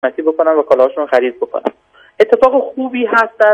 خدمتی بکنن و کالاهاشون رو خرید بکنن. اتفاق خوبی هست در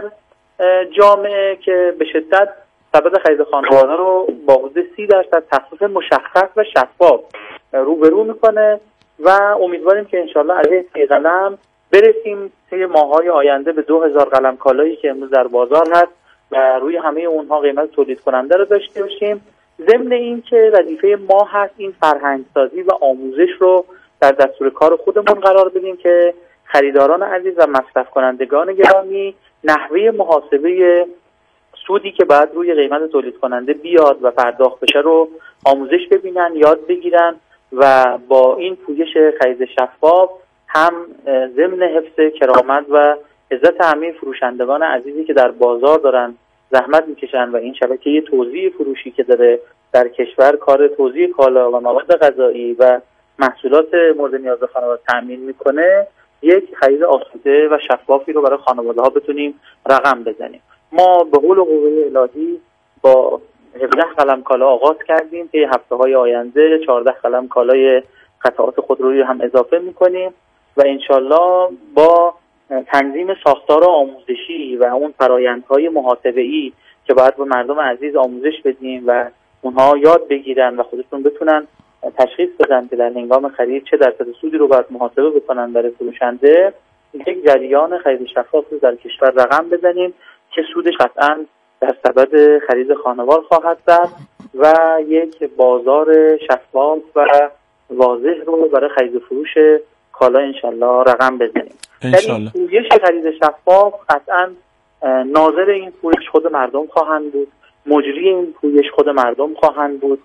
جامعه که به شدت سبد خرید خانواده رو با حدود 30% تخفیف مشخص و شفاف روبرو میکنه و امیدواریم که انشالله علیه 30 قلم برسیم طی ماه‌های آینده به 2000 قلم کالایی که امروز در بازار هست و روی همه اونها قیمت تولید کننده رو داشته باشیم. ضمن این که وظیفه ما هست این فرهنگ سازی و آموزش رو در دستور کار خودمون قرار بدیم که خریداران عزیز و مصرف کنندگان گرامی نحوه محاسبه سودی که بعد روی قیمت تولید کننده بیاد و پرداخت بشه رو آموزش ببینن، یاد بگیرن و با این پویش خرید شفاف هم ضمن حفظ کرامت و عزت همه فروشندگان عزیزی که در بازار دارن زحمت میکشن و این شبکه توزیع فروشی که داره در کشور کار توزیع کالا و مواد غذایی و محصولات مورد نیاز خانواده تامین میکنه، یک خرید آسوده و شفافی رو برای خانواده ها بتونیم رقم بزنیم. ما به قول قوه الهی با 17 قلم کالا آغاز کردیم که هفته‌های آینده 14 قلم کالای قطعات خودرویی هم اضافه میکنیم و انشالله با تنظیم ساختار آموزشی و اون فرآیندهای محاسبه‌ای که باید به مردم عزیز آموزش بدیم و اونها یاد بگیرن و خودشون بتونن تشخیص بدن که در هنگام خرید چه درصد سودی رو باید محاسبه بکنن برای فروشنده، یک جریان خرید شفاف رو در کشور رقم بزنیم که سودش قطعاً در سبد خرید خانوار خواهد زد و یک بازار شفاف و واضح رو برای خرید و فروش کالا انشالله رقم بزنیم. در این پویش خرید شفاف قطعاً ناظر این پویش خود مردم خواهند بود، مجری این پویش خود مردم خواهند بود،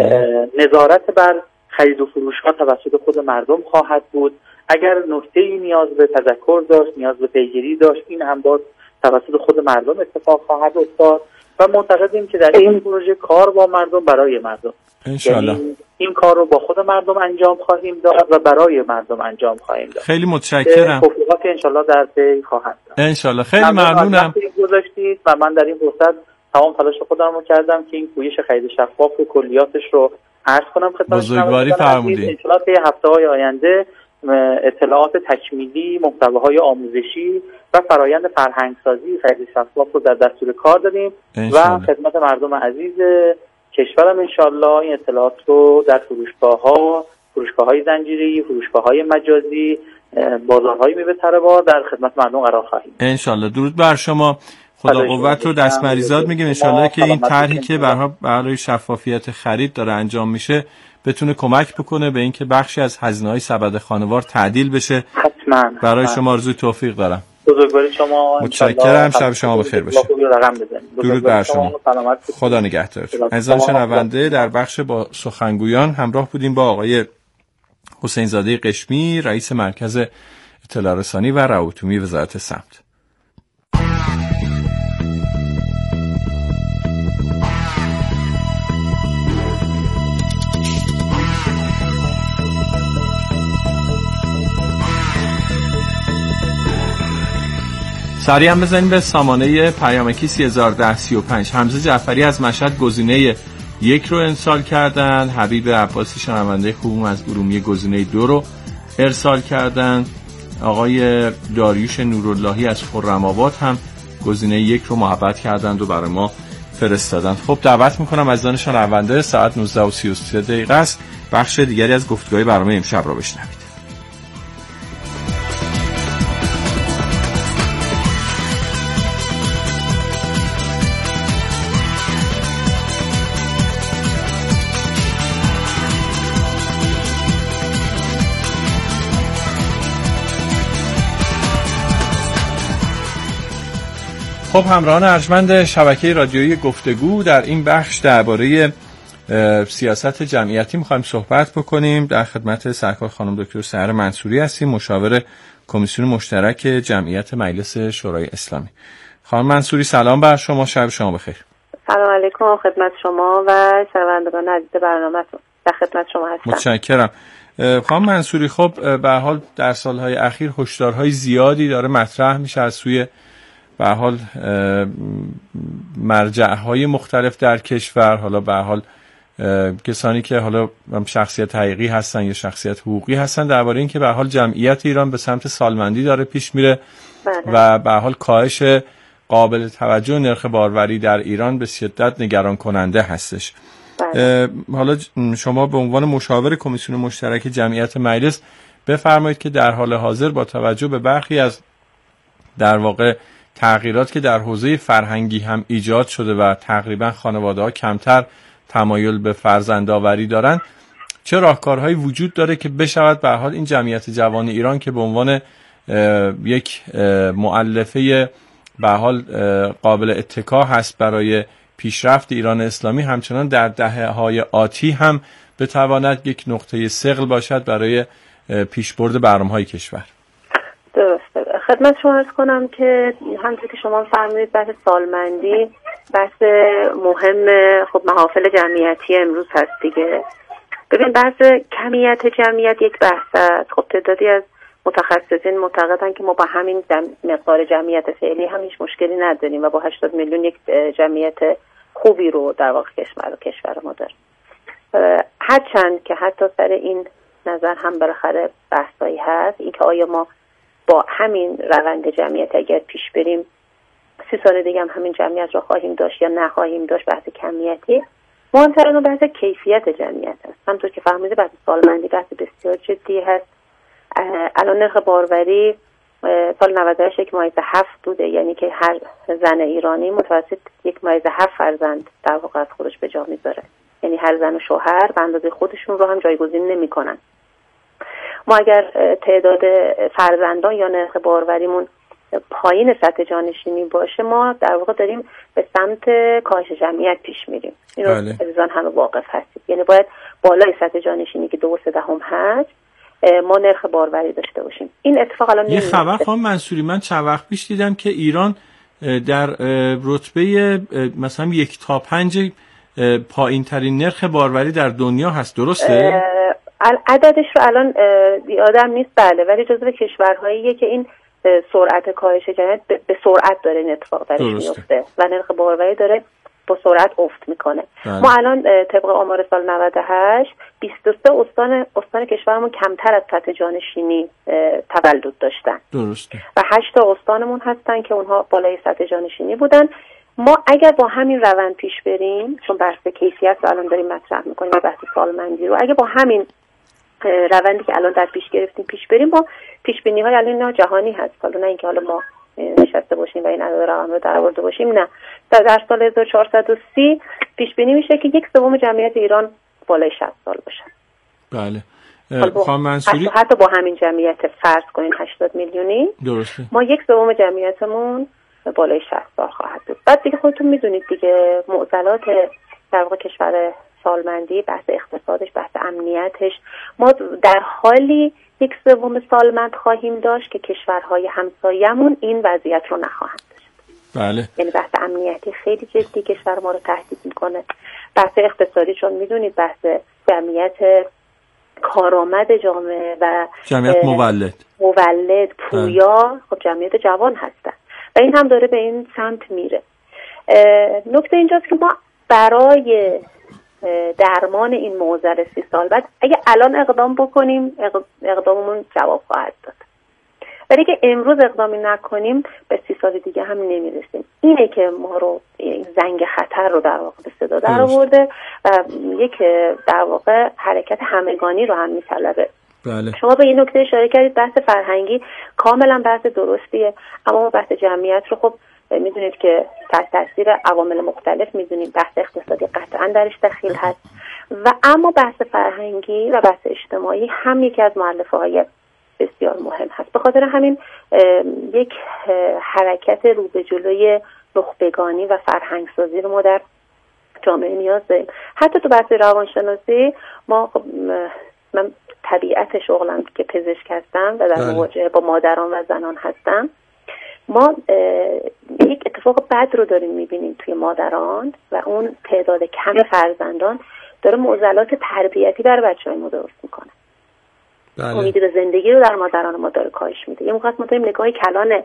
نظارت بر خرید و فروش ها توسط خود مردم خواهد بود. اگر نکته‌ای نیاز به تذکر داشت، نیاز به پیگیری داشت، این هم باز توسط خود مردم اتفاق خواهد افتاد و معتقدیم که در این پروژه کار با مردم برای مردم انشالله این کار رو با خود مردم انجام خواهیم داد و برای مردم انجام خواهیم داد. خیلی متشکرم. توفیقات انشالله در پی خواهد داد. انشالله. خیلی ممنونم. گذاشتید و من در این فرصت تمام تلاش خودم رو کردم که این پویش خرید شفاف و کلیاتش رو عرض کنم خدمت بزرگواری فرمودید. انشالله طی هفته‌های آینده اطلاعات تکمیلی، محتواهای آموزشی و فرایند فرهنگسازی خرید شفاف رو در دستور کار دادیم و خدمت مردم عزیز کشورم انشالله این اطلاعات رو در فروشگاه‌های زنجیره‌ای، فروشگاه‌های مجازی، بازارهای میوه تره در خدمت مردم قرار خواهیم. انشالله. درود بر شما. خدا قوت رو دست مریزاد میگیم انشالله که این طرحی که برای شفافیت خرید داره انجام میشه بتونه کمک بکنه به اینکه بخشی از هزینه‌های سبد خانوار تعدیل بشه. حتما. برای شما آرزوی توفیق دارم. بزرگواری شما. متشکرم. شب شما بخیر باشه. درود بر شما. خدا نگهدارتون. عزیزان شنونده، در بخش با سخنگویان همراه بودیم با آقای حسین زاده قشمی، رئیس مرکز اطلاع رسانی و روابط عمومی وزارت سمت. سریع هم بزنیم به سامانه پیامکی 301035. حمزه جعفری از مشهد گزینه 1 رو ارسال کردن. حبیب عباسی شنونده خوبم از ارومیه گزینه 2 رو ارسال کردن. آقای داریوش نوراللهی از خرم‌آباد هم گزینه 1 رو محبت کردند و برای ما فرستادن. خب دعوت میکنم عزیزان شنونده، ساعت 19:33 است، بخش دیگری از گفتگوهای برنامه امشب رو بشنوید. خب همراهان ارجمند شبکه رادیویی گفتگو، در این بخش درباره سیاست جمعیتی می‌خوایم صحبت بکنیم. در خدمت سرکار خانم دکتر سحر منصوری هستیم، مشاور کمیسیون مشترک جمعیت مجلس شورای اسلامی. خانم منصوری سلام بر شما، شب شما بخیر. سلام علیکم خدمت شما و شنوندگان عزیز برنامه‌تون. در خدمت شما هستم. متشکرم. خانم منصوری، خب به هر حال در سالهای اخیر هشدارهای زیادی داره مطرح میشه از سوی به هر حال مرجع‌های مختلف در کشور، حالا به هر حال کسانی که حالا شخصیت حقیقی هستن یا شخصیت حقوقی هستن، درباره این که به حال جمعیت ایران به سمت سالمندی داره پیش میره و به حال کاهش قابل توجه نرخ باروری در ایران به شدت نگران کننده هستش. حالا شما به عنوان مشاور کمیسیون مشترک جمعیت مجلس بفرمایید که در حال حاضر با توجه به برخی از در واقع تغییرات که در حوزه فرهنگی هم ایجاد شده و تقریبا خانواده‌ها کمتر تمایل به فرزندآوری دارن، چه راهکارهایی وجود داره که بشود به هر حال این جمعیت جوان ایران که به عنوان یک مؤلفه به هر حال قابل اتکا هست برای پیشرفت ایران اسلامی، همچنان در دهه‌های آتی هم بتواند یک نقطه ثقل باشد برای پیشبرد برنامه‌های کشور؟ درسته. خدمت شما عرض کنم که همونطور که شما فرمودید بحث سالمندی بحث مهم خب محافل جمعیتی امروز هست دیگه. ببین بحث کمیت جمعیت یک بحث است. خب تعدادی از متخصصین معتقدن که ما با همین مقدار جمعیت فعلی هم هیچ مشکلی نداریم و با 80 میلیون یک جمعیت خوبی رو در واقع کشور ما داریم. هرچند که حتی سر این نظر هم بالاخره بحثایی هست، این که آیا ما با همین روند جمعیت اگر پیش بریم 30 سال دیگه هم همین جمعیت رو خواهیم داشت یا نخواهیم داشت. بحث کمیتی مهمترین بحث کیفیت جمعیت هست. همونطور که فهمیده بحث سالمندی بحث بسیار جدی هست. الان نرخ باروری سال 98 1.7 بوده، یعنی که هر زن ایرانی متوسط 1.7 فرزند در واقع از خودش به جا میذاره، یعنی هر زن و شوهر به اندازه خودشون رو هم جایگزین نمی‌کنن. ما اگر تعداد فرزندان یا نرخ باروریمون پایین سطح جانشینی باشه، ما در واقع داریم به سمت کاهش جمعیت پیش میریم. اینو عزیزان همه واقف هستید. یعنی باید بالای سطح جانشینی که 2.3 هست ما نرخ باروری داشته باشیم. این اتفاق الان یه خبر خانم منصوری، من چند وقت پیش دیدم که ایران در رتبه مثلا 1 تا 5 پایین ترین نرخ باروری در دنیا هست، درسته؟ عددش رو الان یادم نیست، بله، ولی جزو کشورهاییه که این سرعت کاهش جمعیت به سرعت داره این اتفاق درش میفته و نرخ باروری داره با سرعت افت میکنه. ما الان طبق آمار سال 98 23 استان کشورمون کمتر از سطح جانشینی تولد داشتن. درسته. و 8 تا استانمون هستن که اونها بالای سطح جانشینی بودن. ما اگر با همین روند پیش بریم، چون بحث کیفیت رو الان داریم مطرح میکنیم و بحث سالمندی رو، اگه با همین روندی که الان در پیش گرفتیم پیش بریم، با پیش بینی های الان جهانی هست، حالا نه اینکه حالا ما نشسته باشیم و این عدد رقم رو در آورده باشیم، نه، در سال 1430 پیش بینی میشه که 1/3 جمعیت ایران بالای 60 سال باشه. بله. خانم منصوری، حتی با همین جمعیت فرض کنین 80 میلیونی، درسته، ما 1/3 جمعیتمون بالای 60 سال خواهد بود. بعد دیگه خودتون میدونید دیگه معضلات در واقع کشور سالمندی، بحث اقتصادش، بحث امنیتش، ما در حالی 1/3 سالمند خواهیم داشت که کشورهای همسایه‌مون این وضعیت رو نخواهند داشت. بله. یعنی بحث امنیتی خیلی جدی کشور ما رو تهدید میکنه. بحث اقتصادی، چون میدونید بحث جمعیت کارآمد جامعه و جمعیت مولد پویا، خب جمعیت جوان هستن و این هم داره به این سمت میره. نکته اینجاست که ما برای درمان این معضل 30 سال بعد اگه الان اقدام بکنیم اقداممون جواب خواهد داد، ولی که امروز اقدامی نکنیم به 30 سال دیگه هم نمیرسیم. اینه که ما رو این زنگ خطر رو در واقع به صدا در آورده و یک در واقع حرکت همگانی رو هم میطلبه. بله. شما به این نکته اشاره کردید، بحث فرهنگی کاملا بحث درستیه، اما بحث جمعیت رو خب میدونید که تحت تاثیر عوامل مختلف میدونیم، بحث اقتصادی قطعا درش دخیل هست و اما بحث فرهنگی و بحث اجتماعی هم یکی از مؤلفه‌های بسیار مهم هست. به خاطر همین یک حرکت رو به جلوی نخبگانی و فرهنگسازی رو ما در جامعه نیاز داریم. حتی تو بحث روانشناسی ما خب من طبیعت شغلم که پزشک هستم و در مواجهه با مادران و زنان هستم، ما یک اتفاق بد رو داریم میبینیم توی مادران و اون تعداد کم فرزندان داره معضلات تربیتی بر بچه‌های ما درست میکنه. بله. امید به زندگی رو در مادران ما داره کاهش میده. یه موقع ما داریم نگاه کلان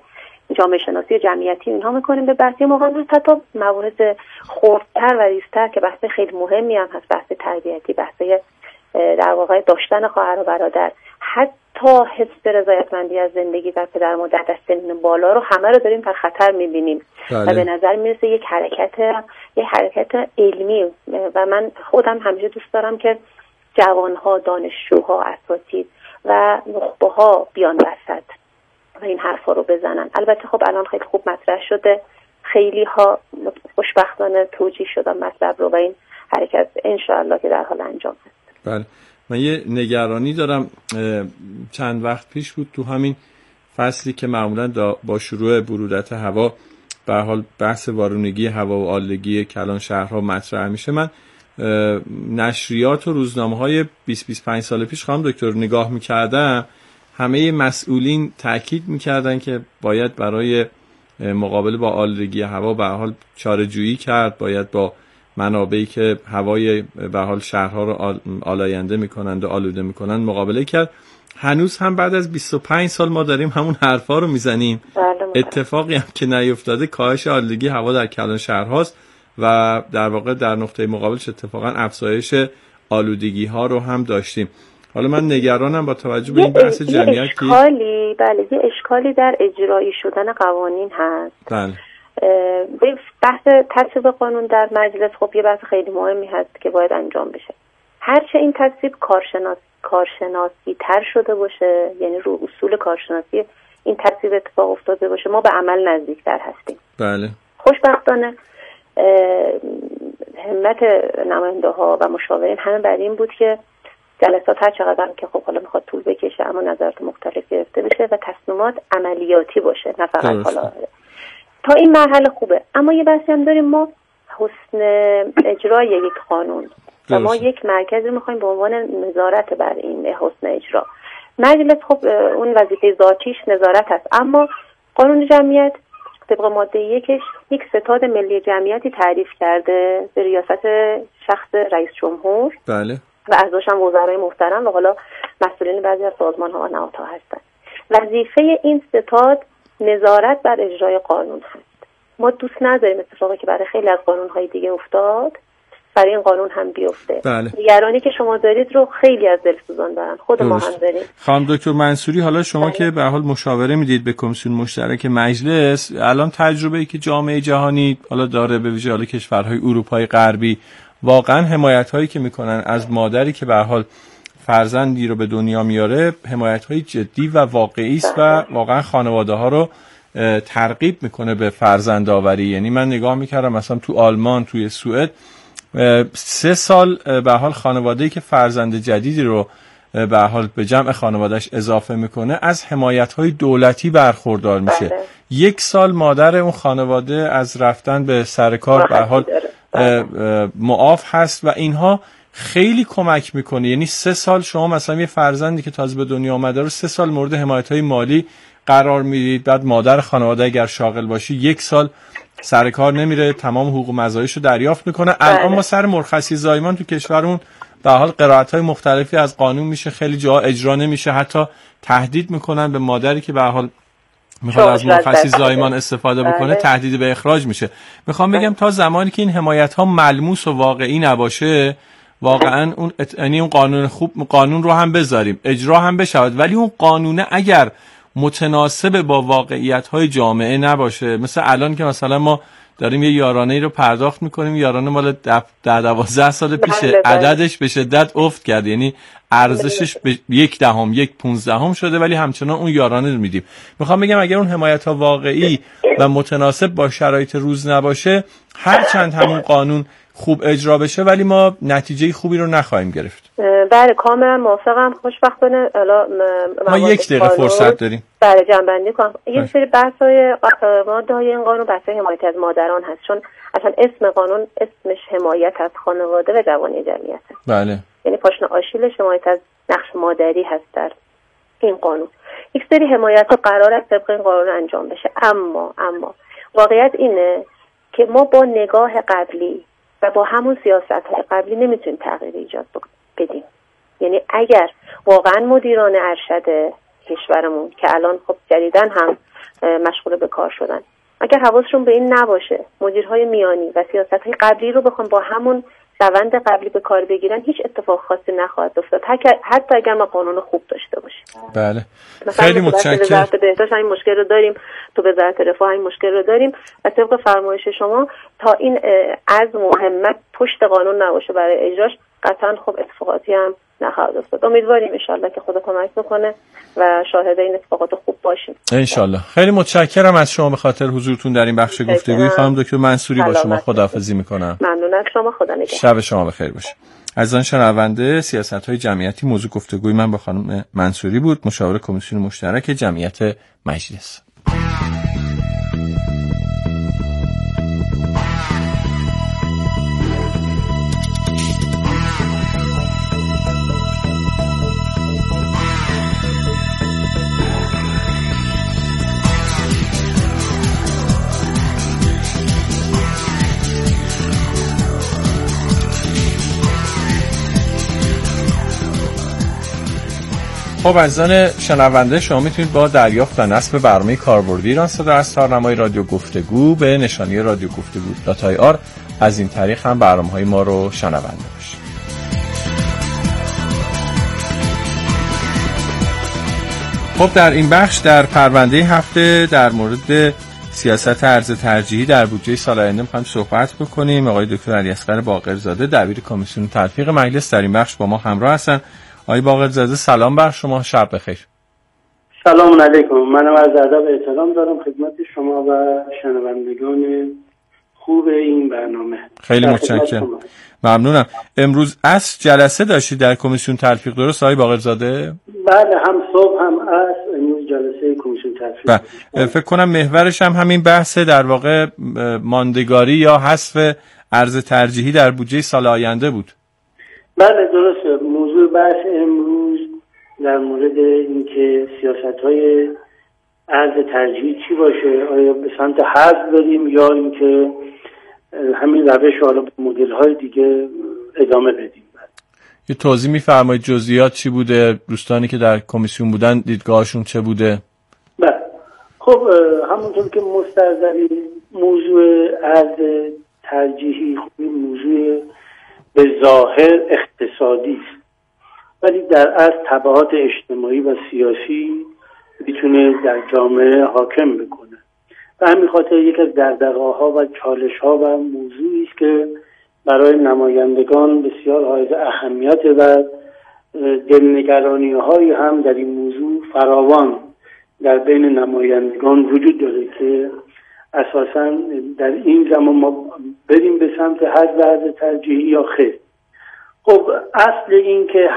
جامعه شناسی جمعیتی اینها میکنیم به بحث مقابل حتی موارد خردتر و ریزتر که بحث خیلی مهمی هم هست، بحث تربیتی، بحث در واقع داشتن خواهر و برادر، حتی حس رضایتمندی از زندگی در پدر و مادر در سن بالا رو همه رو داریم در خطر میبینیم و به نظر میرسه یک حرکت علمی و من خودم همیشه دوست دارم که جوانها، دانشجوها، اساتید و نخبه‌ها بیان وسط و این حرفا رو بزنن. البته خب الان خیلی خوب مطرح شده، خیلی ها خوشبختانه توجیه شدن مطلب رو و این حرکت انشاءالله که در حال انجام هست. بله، من یه نگرانی دارم. چند وقت پیش بود تو همین فصلی که معمولا با شروع برودت هوا به حال بحث وارونگی هوا و آلودگی کلان شهرها مطرح میشه، من نشریات و روزنامه‌های 20-25 سال پیش خانم دکتر نگاه میکردم، همه مسئولین تاکید میکردن که باید برای مقابله با آلودگی هوا به حال چاره‌جویی کرد، باید با منابعی که هوای به حال شهرها رو آلاینده میکنند و آلوده میکنند مقابله کرد. هنوز هم بعد از 25 سال ما داریم همون حرفا رو میزنیم. اتفاقی هم که نیفتاده کاهش آلودگی هوا در کلان شهرهاست و در واقع در نقطه مقابلش اتفاقا افزایش آلودگی ها رو هم داشتیم. حالا من نگرانم با توجه به این بحث جمعیت که یه اشکالی در اجرایی شدن قوانین هست. بله. بحث تصویب قانون در مجلس خب یه بحث خیلی مهمی هست که باید انجام بشه. هرچه این تصویب کارشناسی تر شده باشه، یعنی رو اصول کارشناسی این تصویب اتفاق افتاده باشه، ما به عمل نزدیکتر هستیم. بله. خوشبختانه همت نماینده ها و مشاورین همه بر این بود که جلسات هر چقدر که خب حالا میخواد طول بکشه اما نظرات مختلف گرفته بشه و تصمیمات عملیاتی باشه، نه فقط حالا تا این مرحله خوبه. اما یه بحثی هم داریم، ما حسن اجرای یک قانون و ما یک مرکزی میخوایم به عنوان نظارت بر این حسن اجرا. مجلس خب اون وظیفه ذاتیش نظارت هست، اما قانون جمعیت طبق ماده 1 یک ستاد ملی جمعیتی تعریف کرده به ریاست شخص رئیس جمهور. بله. و اعضاش هم وزرای محترم و حالا مسئولین بعضی از سازمان‌ها و نهادها هستند. وظیفه این ستاد نظارت بر اجرای قانون هست. ما دوست نداریم اتفاقی که برای خیلی از قانون‌های دیگه افتاد برای این قانون هم بیفته. بله. نگرانی که شما دارید رو خیلی از دلسوزان دارن، خود ما هم داریم. خانم دکتر منصوری، حالا شما که به حال مشاوره میدید به کمیسیون مشترک مجلس، الان تجربه‌ای که جامعه جهانی حالا داره به ویژه حالا کشورهای اروپای غربی واقعا حمایت‌هایی که میکنن از مادری که به حال فرزندی رو به دنیا میاره، حمایت‌های جدی و واقعی است و واقعا خانواده‌ها رو ترغیب میکنه به فرزندآوری. یعنی من نگاه میکردم مثلا تو آلمان، توی سوئد 3 سال به حال خانواده‌ای که فرزند جدیدی رو به حال به جمع خانواده‌اش اضافه میکنه از حمایت‌های دولتی برخوردار میشه. 1 سال مادر اون خانواده از رفتن به سر کار به حال معاف هست و اینها خیلی کمک میکنه. یعنی 3 سال شما مثلا یه فرزندی که تازه به دنیا آمده رو 3 سال مورد حمایت‌های مالی قرار میدید، بعد مادر خانواده اگر شاغل باشی 1 سال سر کار نمیره، تمام حقوق و مزایاشو دریافت میکنه. الان ما سر مرخصی زایمان تو کشورمون به حال قرائت‌های مختلفی از قانون میشه، خیلی جاها اجرا نمیشه، حتی تهدید میکنن به مادری که به حال میخواد از مرخصی زایمان استفاده بکنه، تهدید به اخراج میشه. میخوام بگم تا زمانی که این حمایت‌ها ملموس و واقعی نباشه، واقعا اون یعنی اون قانون خوب، قانون رو هم بذاریم اجرا هم بشود، ولی اون قانونه اگر متناسب با واقعیت‌های جامعه نباشه، مثل الان که مثلا ما داریم یه یارانه‌ای رو پرداخت می‌کنیم، یارانه مال 12 سال پیشه، عددش به شدت افت کرد، یعنی ارزشش به 1/10 1/15 شده، ولی همچنان اون یارانه رو میدیم. میخوام بگم اگر اون حمایت‌ها واقعی و متناسب با شرایط روز نباشه، هر چند همون قانون خوب اجرا بشه ولی ما نتیجه خوبی رو نخواهیم گرفت. بله کاملا موافقم. خوشبختانه ما 1 دقیقه فرصت داریم. بله جنبندی کنم. یه سری بحث‌های ماده‌های این قانون بحث حمایت از مادران هست، چون اصلا اسم قانون اسمش حمایت از خانواده و جوانی جمعیته. بله. یعنی پاشنه آشیلش حمایت از نقش مادری هست در این قانون. یک سری حمایت‌ها قرار است طبق این قانون انجام بشه، اما واقعیت اینه که ما با نگاه قبلی و با همون سیاست‌های قبلی نمیتونیم تغییر ایجاد بدیم. یعنی اگر واقعا مدیران ارشد کشورمون که الان خب جدیداً هم مشغول به کار شدن. اگر حواسشون به این نباشه، مدیرهای میانی و سیاست‌های قبلی رو بخوام با همون روند قبلی به کار بگیرن، هیچ اتفاق خاصی نخواهد افتاد، حتی اگر ما قانون خوب داشته باشیم. بله، خیلی متشکرم. وزارت بهداشت همین مشکل رو داریم، تو وزارت رفاه همین مشکل رو داریم و طبق فرمایش شما تا این عزم و همت پشت قانون نباشه برای اجراش، قطعا خب اتفاقاتی هم نخواهد افتاد. امیدواریم ان شاءالله که خدا کمک بکنه و شاهد این اتفاقات خوب باشیم ان شاءالله. خیلی متشکرم از شما به خاطر حضورتون در این بخش گفتگوی. خانم دکتر منصوری با شما خداحافظی میکنم. ممنون از شما، خدا نگهدار. شب شما بخیر باشه. عزیزان شنونده، سیاست‌های جمعیتی موضوع گفتگوی من با خانم منصوری بود، مشاور کمیسیون مشترک جمعیت مجلس. خب عزیزان شنونده، شما میتونید با دریافت و نصب برنامه کاربردی ایران صدا از تارنمای رادیو گفتگو به نشانی رادیو گفتگو.ir از این طریق هم برنامه‌های ما رو شنونده باشید. خب در این بخش در پرونده هفته در مورد سیاست ارز ترجیحی در بودجه سال آینده می‌خوایم صحبت بکنیم. آقای دکتر علیاصغر باقرزاده دبیر کمیسیون تلفیق مجلس در این بخش با ما همراه هستند. آقای باقرزاده سلام بر شما، شب بخیر. سلام علیکم. منم از ادب احترام دارم خدمت شما و شنوندگان خوب این برنامه. خیلی متشکرم. ممنونم. امروز عصر جلسه داشتید در کمیسیون تلفیق، درست آقای باقرزاده؟ بله، هم صبح هم عصر امروز جلسه کمیسیون تلفیق. فکر کنم محورش هم همین بحث در واقع ماندگاری یا حذف ارز ترجیحی در بودجه سال آینده بود. بله درسته. موضوع بحث امروز در مورد اینکه سیاست‌های ارز ترجیحی چی باشه، آیا به سمت حذف بریم یا اینکه همین روش حالا به مدل‌های دیگه ادامه بدیم. یه توضیح می‌فرمایید جزئیات چی بوده؟ دوستانی که در کمیسیون بودن دیدگاهشون چه بوده؟ بله خب همونطور که مستحضری موضوع ارز ترجیحی موضوع به ظاهر اقتصادی است، ولی در اصل تبعات اجتماعی و سیاسی میتونه در جامعه حاکم بکنه و همین خاطر یک از دغدغه‌ها و چالش‌ها و موضوعی است که برای نمایندگان بسیار حائز اهمیت و دلنگرانی‌هایی هم در این موضوع فراوان در بین نمایندگان وجود داره که اساساً در این زمان ما بریم به سمت حذف ارز ترجیحی یا خیر. خب اصل این که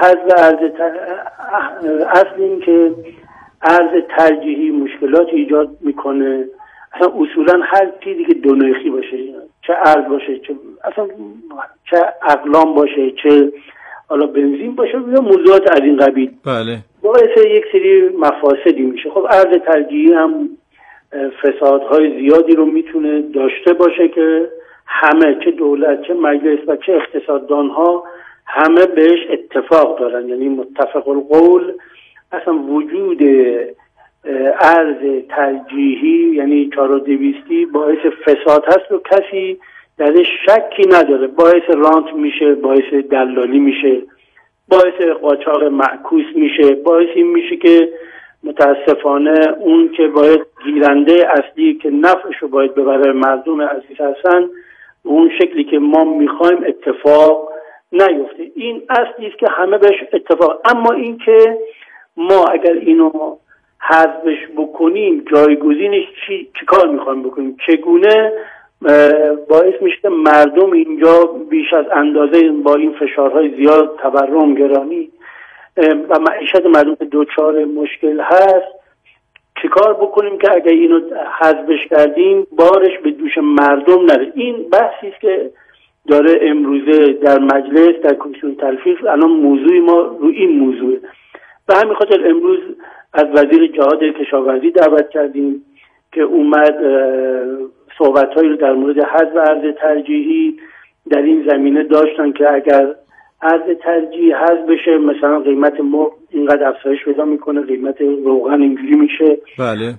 ارز ترجیحی مشکلات ایجاد میکنه، اصلا اصولا هر چیزی که دو نرخی باشه، چه ارز باشه چه اقلام باشه چه حالا بنزین باشه یا موضوعات از این قبیل، بله باعث یک سری مفاسدی میشه. خب ارز ترجیحی هم فسادهای زیادی رو میتونه داشته باشه که همه، چه دولت چه مجلس و چه اقتصاددانها، همه بهش اتفاق دارن، یعنی متفق القول. اصلا وجود ارز ترجیحی یعنی 4200 باعث فساد هست و کسی درش شکی نداره. باعث رانت میشه، باعث دلالی میشه، باعث قاچاق معکوس میشه، باعث این میشه که متاسفانه اون که باید گیرنده اصلی که نفعشو باید ببره مردم عزیز هستن، اون شکلی که ما میخوایم اتفاق نیفته. این اصلی است که همه بهش اتفاق. اما این که ما اگر اینو حذفش بکنیم، جایگزینش چی کار میخوایم بکنیم، چگونه باعث میشه مردم اینجا بیش از اندازه با این فشارهای زیاد، تورم، گرانی و معیشت مردم دوچار مشکل هست، چیکار بکنیم که اگر اینو حذفش کردیم بارش به دوش مردم نره. این بحثی است که داره امروزه در مجلس، در کمیسیون تلفیق الان موضوع ما رو این موضوعه. و همین خاطر امروز از وزیر جهاد کشاورزی دعوت کردیم که اومد صحبت‌هایی رو در مورد حذف ارز ترجیحی در این زمینه داشتن که اگر ارز ترجیحی حذف بشه مثلا قیمت مرغ اینقدر افزایش پیدا میکنه، قیمت روغن اینجوری میشه. بله.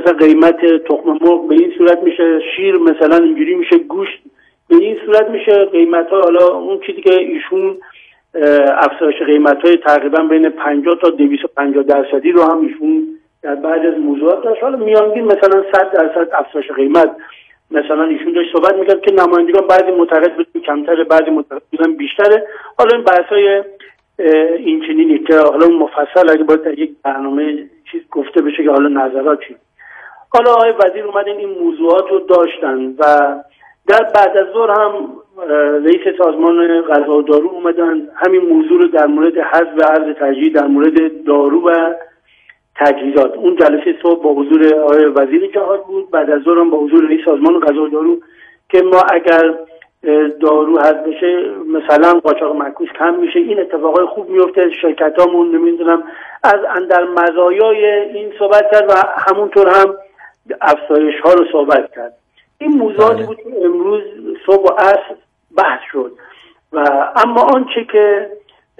مثلا قیمت تخم مرغ به این صورت میشه، شیر مثلا اینجوری میشه، گوشت به این صورت میشه. قیمت ها حالا اون چیزی که ایشون افزایش قیمت های تقریبا بین 50 تا 250% رو هم ایشون در بعضی از موضوعات داشت. حالا میانگین مثلا 100% افزایش قیمت مثلا ایشون داشت صحبت میکرد که نمایندگان بعضی معتقد بودن کمتره، بعضی معتقد بودن بیشتره. حالا این بحث‌های این چنینی که حالا مفصل اگه باید در یک برنامه چیز گفته بشه که حالا نظرات چی. حالا آقای وزیر اومدن این موضوعات رو داشتن و در بعد از ظهر هم رئیس سازمان غذا و دارو اومدن همین موضوع رو در مورد حذف ارز ترجیحی در مورد دارو و تجهیزات. اون جلسه صبح با حضور آقای وزیر جهاد بود، بعد از ظهر هم با حضور رئیس سازمان غذا و دارو که ما اگر دارو حذف بشه مثلا قاچاق معکوس کم میشه، این اتفاقای خوب میفته، شرکتامون نمیدونم از اندر مزایای این صحبت کرد و همونطور هم افزایش ها رو صحبت کرد. این موضوعاتی بود که امروز صبح و عصر بحث شد و اما آنچه که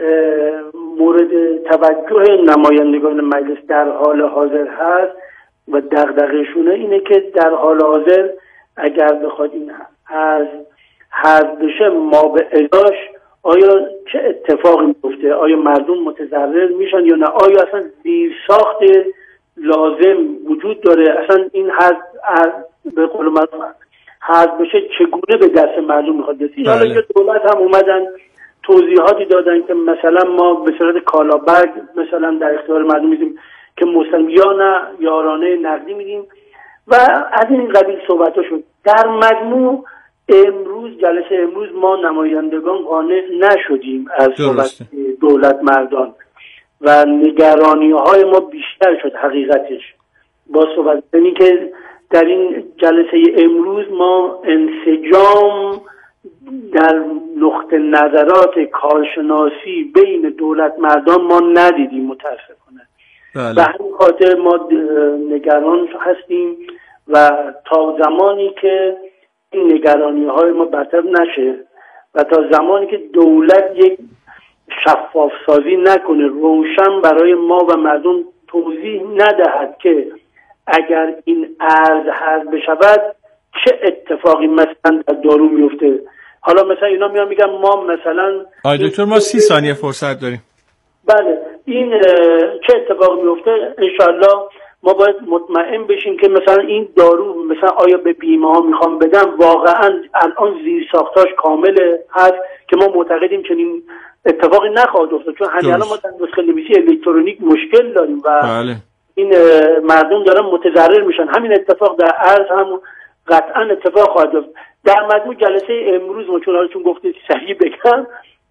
مورد توجه نمایندگان مجلس در حال حاضر هست و دغدغه‌شونه اینه که در حال حاضر اگر بخواد این از حذف بشه ما به ازاش آیا چه اتفاقی میفته؟ آیا مردم متضرر میشن یا نه؟ آیا اصلا زیرساخت لازم وجود داره؟ اصلا این حذف به قول معروف حذف بشه چگونه به دست مردم میخواد رسید؟ حالا یه دولت هم اومدن توضیحاتی دادن که مثلا ما به صورت کالابرگ مثلا در اختیار مردم میدیم که مستلزم یا نه یارانه نقدی میدیم و از این قبیل صحبت‌ها شد. در مجموع امروز جلسه امروز ما نمایندگان قانع نشدیم از صحبت دولت مردان و نگرانی‌های ما بیشتر شد حقیقتش با صحبت. یعنی که در این جلسه امروز ما انسجام در نقطه نظرات کارشناسی بین دولت مردان ما ندیدیم متاسفانه. به همین خاطر ما نگران هستیم و تا زمانی که این نگرانی های ما برطرف نشه و تا زمانی که دولت یک شفاف سازی نکنه، روشن برای ما و مردم توضیح ندهد که اگر این ارز حذف بشود چه اتفاقی مثلا در دارو میفته. حالا مثلا اینا میگن ما مثلا دکتر ما 30 ثانیه فرصت داریم. بله این چه اتفاقی میفته انشالله ما باید مطمئن بشیم که مثلا این دارو مثلا آیا به بیمه ها میخوام بدن واقعا الان زیر ساختاش کامله هست که ما معتقدیم چنین اتفاقی نخواهد افتاد، چون همین الان ما در نسخه نویسی الکترونیک مشکل داریم و این مردم دارن متضرر میشن. همین اتفاق در ارز هم قطعا اتفاق خواهد افتاد. در مجموع جلسه امروز ما چون گفتید صحیح بگم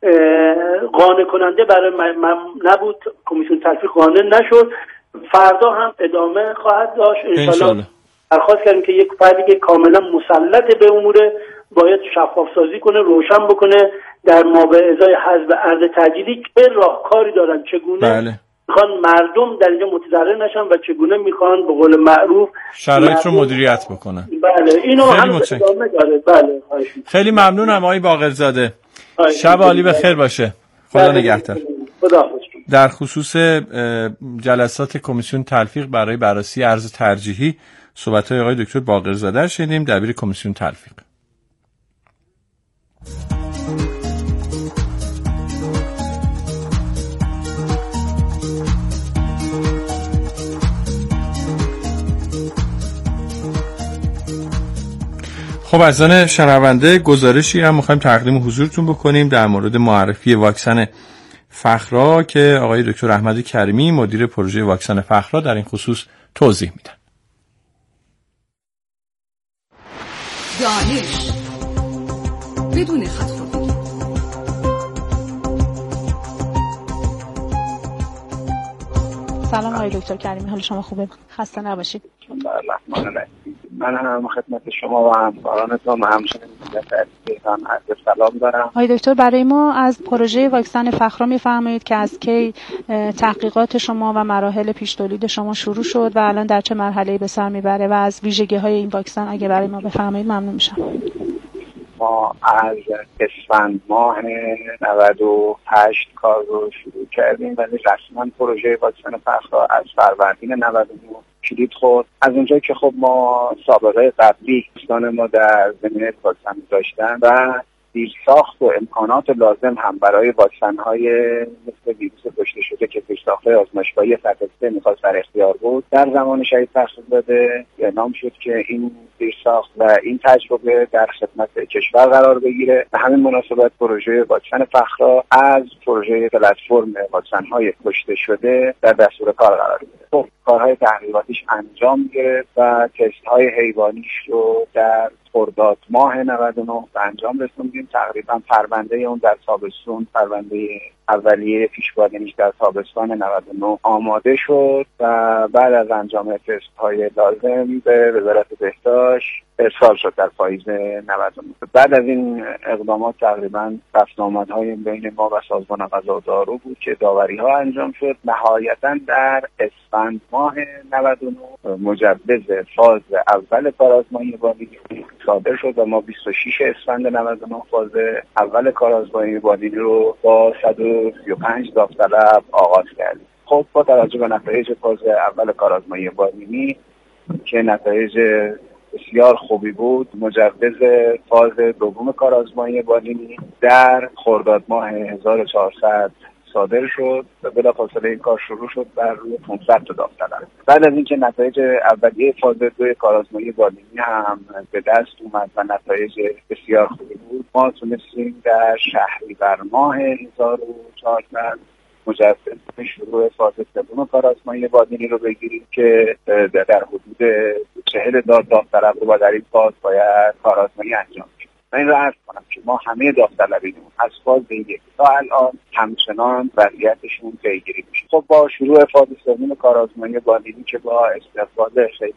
قانع کننده برای نبود، کمیسیون تلفیق قانع نشد. فردا هم ادامه خواهد داشت انشالله. درخواست کردیم که یک فردی که کاملا مسلط به امور باید شفاف سازی کنه، روشن بکنه در مابعضای حذف ارز تجدیدی که راهکاری دارن چگونه میخوان مردم در اینجا متضرر نشن و چگونه میخوان به قول معروف شرایط رو مدیریت بکنن. بله اینو هم ادامه داره. بله خیلی ممنونم آقای باقرزاده. شب عالی بخیر باشه. خدا نگهدار. خداحافظ. در خصوص جلسات کمیسیون تلفیق برای بررسی ارز ترجیحی صحبت‌های آقای دکتر باقرزاده شنیدیم، دبیر کمیسیون تلفیق. خب عزیزان شنونده گزارشی هم می‌خوایم تقدیم حضورتون بکنیم در مورد معرفی واکسن فخرا که آقای دکتر احمد کریمی مدیر پروژه واکسن فخرا در این خصوص توضیح میدن. دانش بدون خط‌خوردگی. سلام آقای دکتر کریمی، حال شما خوبه؟ خسته نباشید. من هم خدمت شما و همکارانتون و همچنین ملت ایران عرض سلام دارم. آقای دکتر برای ما از پروژه واکسن فخرا میفرمایید که از کی تحقیقات شما و مراحل پیش تولید شما شروع شد و الان در چه مرحله‌ای به سر میبره و از ویژگی‌های این واکسن اگه برای ما بفرمایید ممنون میشم. ما از اسفند ماه 98 کار رو شروع کردیم ولی رسما پروژه واکسن فخرا از فروردین 99 کلید خورد. از اونجایی که خب ما سابقه قبلی دوستان ما در زمینه واکسن داشتن و زیرساخت و امکانات لازم هم برای واکسن‌های مثل ویروس کشته شده که زیرساخت‌های آزمایشگاهی سطح 3 میخواست در اختیار بود، در زمان شهید فرخزاده اعلام شد که این زیرساخت و این تجربه در خدمت کشور قرار بگیره. به همین مناسبت پروژه واکسن فخرا از پروژه پلتفرم واکسن‌های کشته شده در دستور کار قرار گرفت. خب کارهای تحقیقاتیش انجام گرفت و تست‌های حیوانیش رو در خرداد ماه 99 به انجام رسوندیم. تقریبا پرونده اون در تابستون، پرونده اولیه پیش‌بینیش در تابستان 99 آماده شد و بعد از انجام تست‌های لازم به وزارت بهداشت ارسال شد در پاییز 99. بعد از این اقدامات تقریبا رفت‌وآمدهای بین ما و سازمان غذا و دارو بود که داوری‌ها انجام شد. نهایتاً در اسفند ماه 99 مجوز فاز اول کارآزمایی بالینی صادر شد و ما 26 اسفند 99 فاز اول کارآزمایی بالینی رو با 135 داوطلب آغاز کردیم. خب با توجه به نتایج فاز اول کارآزمایی بالینی که نتایج بسیار خوبی بود، مجوز فاز دوم کارآزمایی بالینی در خرداد ماه 1400 صادر شد و بلافاصله این کار شروع شد بر روی 500 تا داوطلب. بعد از اینکه نتایج اولیه فاز 2 کارآزمایی بالینی هم به دست اومد و نتایج بسیار خوبی بود، ما تونستیم در شهریور ماه 1400 مجوز شروع فاز سوم کارآزمایی بالینی رو بگیریم که در حدود 40 داوطلب رو در این فاز باید کارآزمایی انجام بشه. من این رو عرض کنم که ما همه داوطلبینمون از فاز 1 تا الان همچنان وضعیتشون پیگیری میشه. خب با شروع فاز سوم کارآزمایی بالینی که با استقبال خیلی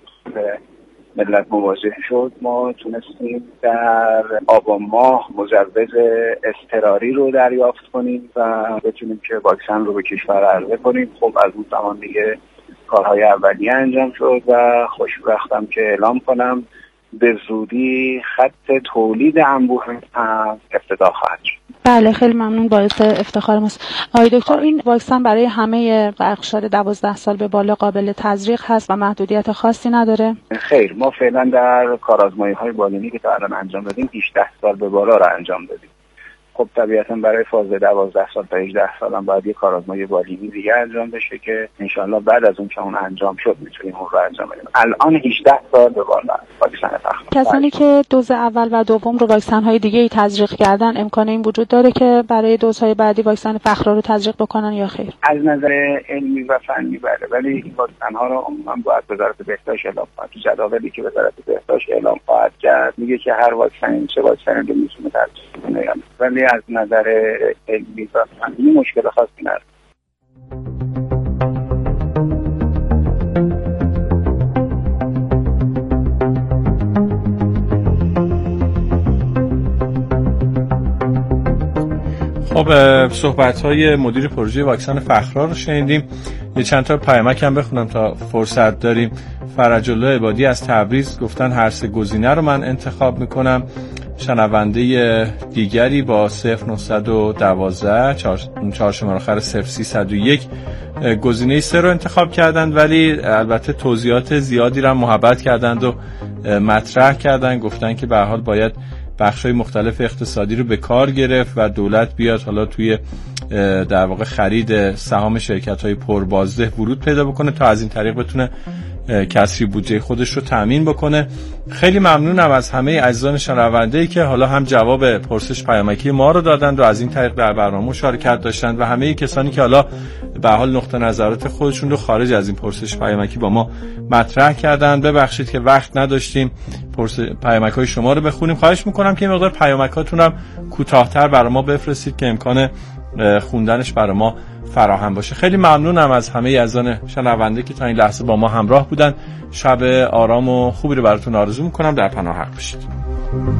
ملت مواجه شد، ما تونستیم در آبان ماه مجوز اضطراری رو دریافت کنیم و بتونیم که واکسن رو به کشور عرضه کنیم. خب از اون زمان دیگه کارهای اولیه انجام شد و خوشبختم که اعلام کنم به زودی خط تولید انبوه هم افتتاح خواهد شد. بله، خیلی ممنون، باعث افتخار ماست. آقای دکتر، این واکسن برای همه بخش‌های 12 سال به بالا قابل تزریق هست و محدودیت خاصی نداره؟ خیر، ما فعلا در کارآزمایی‌های بالینی که تا الان انجام دادیم 18 سال به بالا را انجام دادیم. خب طبیعتاً برای فاز 12 سال تا 18 سال هم باید یک کارآزمایی بالینی دیگه انجام بشه که انشالله بعد از اون که اون انجام شد میتونیم اون رو انجام بدیم. الان 18 سال به بالا واکسن فخرا. کسانی که دوز اول و دوم رو واکسن‌های دیگه‌ای تزریق کردن، امکان این وجود داره که برای دوزهای بعدی واکسن فخرا رو تزریق بکنن یا خیر؟ از نظر علمی و فنی بله، ولی این واکسن‌ها رو عموما باید وزارت بهداشت اعلام کنه. تو جداولی که وزارت بهداشت اعلام خواهد کرد میگه که هر واکسن چه واکسنی رو میتونه تزریق کنه، ولی از نظر علمی و فنی مشکل خاصی نداره. خب صحبت‌های مدیر پروژه واکسن فخرا رو شنیدیم. یه چند تا پیامک هم بخونم تا فرصت داریم. فرج الله عبادی از تبریز گفتن هر سه گزینه رو من انتخاب میکنم. شنونده دیگری با 0912 4 شماره آخر 0301 گزینه 3 رو انتخاب کردند، ولی البته توضیحات زیادی رو محبت کردند و مطرح کردند. گفتن که به هر حال باید بخش‌های مختلف اقتصادی رو به کار گرفت و دولت بیاد حالا توی در واقع خرید سهام شرکت‌های پربازده ورود پیدا بکنه تا از این طریق بتونه کسری بودجه خودش رو تامین بکنه. خیلی ممنونم از همه عزیزان شنونده‌ای که حالا هم جواب پرسش پیامکی ما رو دادن و از این طریق در برنامه مشارکت داشتن و همه کسانی که حالا به حال نقطه نظرات خودشون رو خارج از این پرسش پیامکی با ما مطرح کردن. ببخشید که وقت نداشتیم پیامک‌های شما رو بخونیم. خواهش می‌کنم که این مقدار پیامکاتون هم کوتاه‌تر برای ما بفرستید که امکان خوندنش برای ما فراهم باشه. خیلی ممنونم از همه عزیزان شنونده که تا این لحظه با ما همراه بودن. شب آرام و خوبی رو براتون آرزو میکنم. در پناه حق باشید.